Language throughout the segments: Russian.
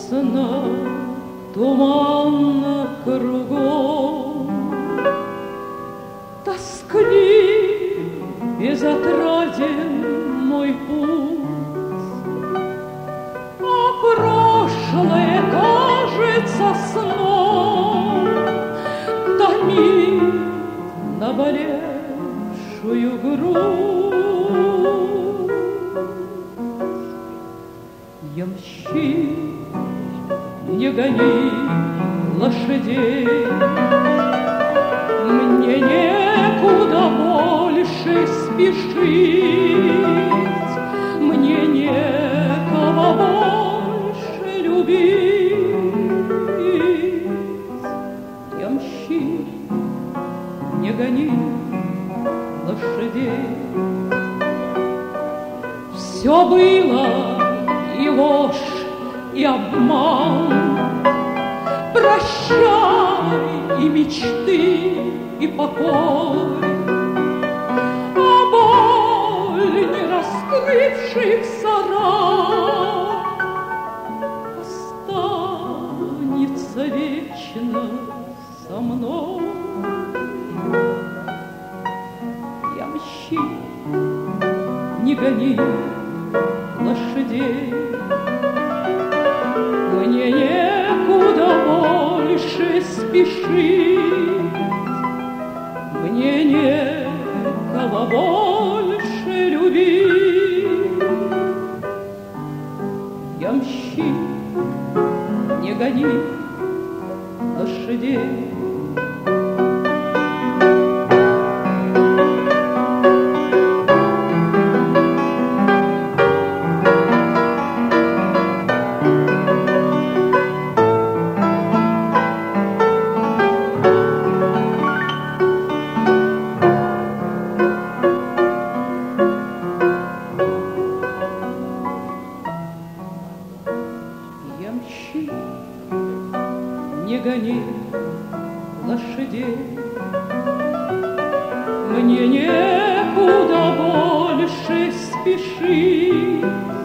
Грустно, туманно кругом, тосклив, безотраден мой путь, а прошлое кажется сном, томит наболевшую грудь. Ямщик, не гони лошадей, мне некуда больше спешить, мне некого больше любить. Ямщик, не гони лошадей. Все было и ложь, и обман, прощай и мечты, и покой, а боль не раскрывшихся ран останется вечно со мной. Ямщик, не гони лошадей, мне некуда больше спешить, мне некого больше любить. Ямщик, не гони лошадей. Ямщик, не гони лошадей, мне некуда больше спешить,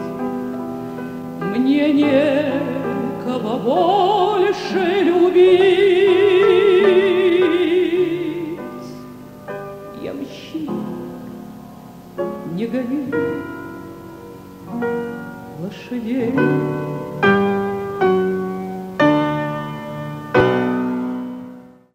мне некого больше любить. Ямщик, не гони лошадей.